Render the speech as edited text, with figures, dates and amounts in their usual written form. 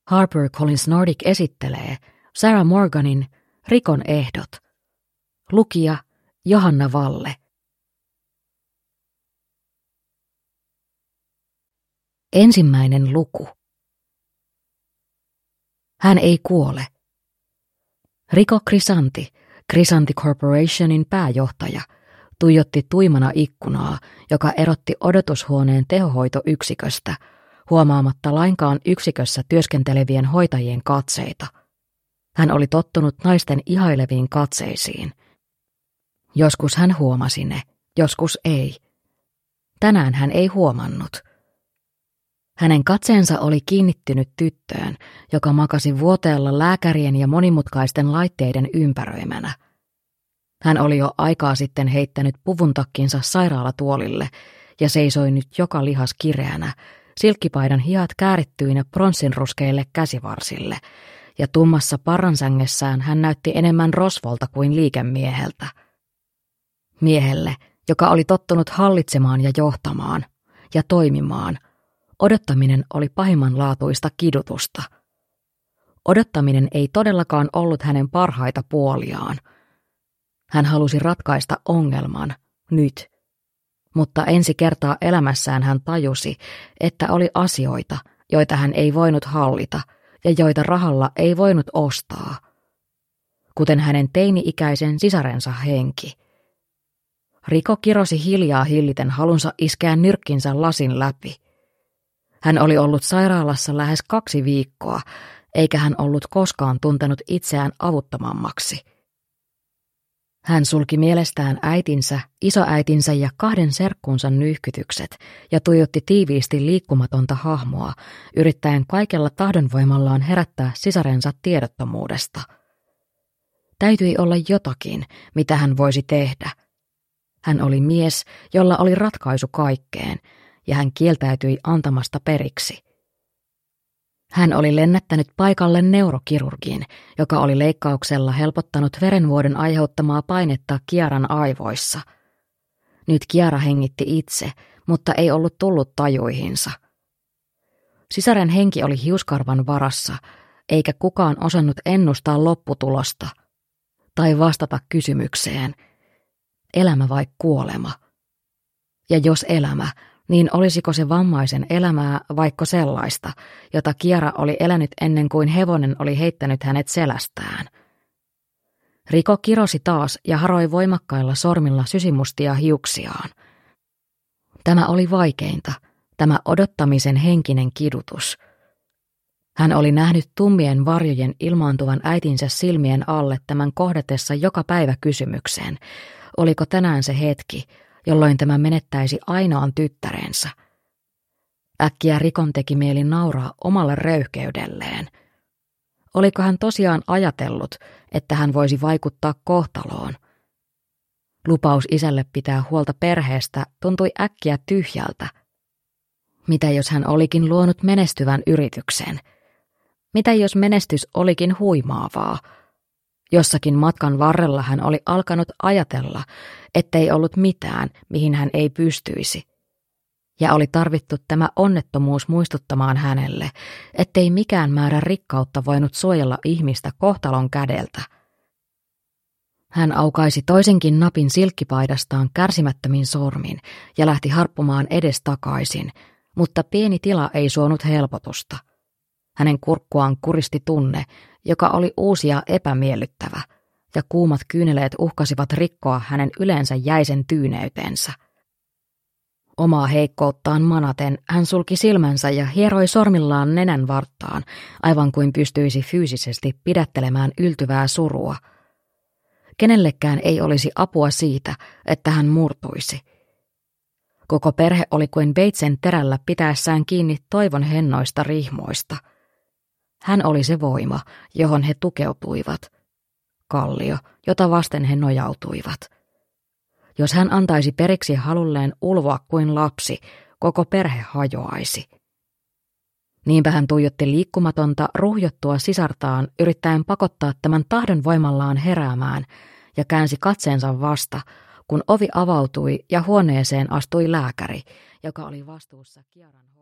HarperCollins Nordic esittelee Sarah Morganin Rikon ehdot. Lukija Johanna Valle. Ensimmäinen luku. Hän ei kuole. Rico Crisanti, Crisanti Corporationin pääjohtaja, tuijotti tuimana ikkunaa, joka erotti odotushuoneen tehohoitoyksiköstä, huomaamatta lainkaan yksikössä työskentelevien hoitajien katseita. Hän oli tottunut naisten ihaileviin katseisiin. Joskus hän huomasi ne, joskus ei. Tänään hän ei huomannut. Hänen katseensa oli kiinnittynyt tyttöön, joka makasi vuoteella lääkärien ja monimutkaisten laitteiden ympäröimänä. Hän oli jo aikaa sitten heittänyt puvuntakkinsa sairaalatuolille ja seisoi nyt joka lihas kireänä, silkkipaidan hihat käärittyinä pronssinruskeille käsivarsille, ja tummassa parransängessään hän näytti enemmän rosvolta kuin liikemieheltä. Miehelle, joka oli tottunut hallitsemaan ja johtamaan ja toimimaan, odottaminen oli pahimmanlaatuista kidutusta. Odottaminen ei todellakaan ollut hänen parhaita puoliaan. Hän halusi ratkaista ongelman, nyt. Mutta ensi kertaa elämässään hän tajusi, että oli asioita, joita hän ei voinut hallita ja joita rahalla ei voinut ostaa. Kuten hänen teini-ikäisen sisarensa henki. Rico kirosi hiljaa hilliten halunsa iskeä nyrkkinsä lasin läpi. Hän oli ollut sairaalassa lähes 2 viikkoa, eikä hän ollut koskaan tuntenut itseään avuttomammaksi. Hän sulki mielestään äitinsä, isoäitinsä ja 2 serkkunsa nyyhkytykset ja tuijotti tiiviisti liikkumatonta hahmoa, yrittäen kaikella tahdonvoimallaan herättää sisarensa tiedottomuudesta. Täytyi olla jotakin, mitä hän voisi tehdä. Hän oli mies, jolla oli ratkaisu kaikkeen, ja hän kieltäytyi antamasta periksi. Hän oli lennättänyt paikalle neurokirurgin, joka oli leikkauksella helpottanut verenvuodon aiheuttamaa painetta Kiaran aivoissa. Nyt Kiara hengitti itse, mutta ei ollut tullut tajuihinsa. Sisaren henki oli hiuskarvan varassa, eikä kukaan osannut ennustaa lopputulosta tai vastata kysymykseen, elämä vai kuolema. Ja jos elämä, niin olisiko se vammaisen elämää vaikka sellaista, jota Kiara oli elänyt ennen kuin hevonen oli heittänyt hänet selästään. Rico kirosi taas ja haroi voimakkailla sormilla sysimustia hiuksiaan. Tämä oli vaikeinta, tämä odottamisen henkinen kidutus. Hän oli nähnyt tummien varjojen ilmaantuvan äitinsä silmien alle tämän kohdatessa joka päivä kysymykseen, oliko tänään se hetki, jolloin tämä menettäisi ainoan tyttärensä. Äkkiä Rikon teki mieli nauraa omalle röyhkeydelleen. Oliko hän tosiaan ajatellut, että hän voisi vaikuttaa kohtaloon? Lupaus isälle pitää huolta perheestä tuntui äkkiä tyhjältä. Mitä jos hän olikin luonut menestyvän yrityksen? Mitä jos menestys olikin huimaavaa? Jossakin matkan varrella hän oli alkanut ajatella, ettei ollut mitään, mihin hän ei pystyisi. Ja oli tarvittu tämä onnettomuus muistuttamaan hänelle, ettei mikään määrä rikkautta voinut suojella ihmistä kohtalon kädeltä. Hän aukaisi toisenkin napin silkkipaidastaan kärsimättömin sormin ja lähti harppumaan edestakaisin, mutta pieni tila ei suonut helpotusta. Hänen kurkkuaan kuristi tunne, joka oli uusi ja epämiellyttävä, ja kuumat kyyneleet uhkasivat rikkoa hänen yleensä jäisen tyyneytensä. Omaa heikkouttaan manaten hän sulki silmänsä ja hieroi sormillaan nenän varttaan, aivan kuin pystyisi fyysisesti pidättelemään yltyvää surua. Kenellekään ei olisi apua siitä, että hän murtuisi. Koko perhe oli kuin veitsen terällä pitäessään kiinni toivon hennoista rihmoista. Hän oli se voima, johon he tukeutuivat. Kallio, jota vasten he nojautuivat. Jos hän antaisi periksi halulleen ulvoa kuin lapsi, koko perhe hajoaisi. Niinpä hän tuijotti liikkumatonta, ruhjottua sisartaan yrittäen pakottaa tämän tahdon voimallaan heräämään ja käänsi katseensa vasta, kun ovi avautui ja huoneeseen astui lääkäri, joka oli vastuussa Kiaran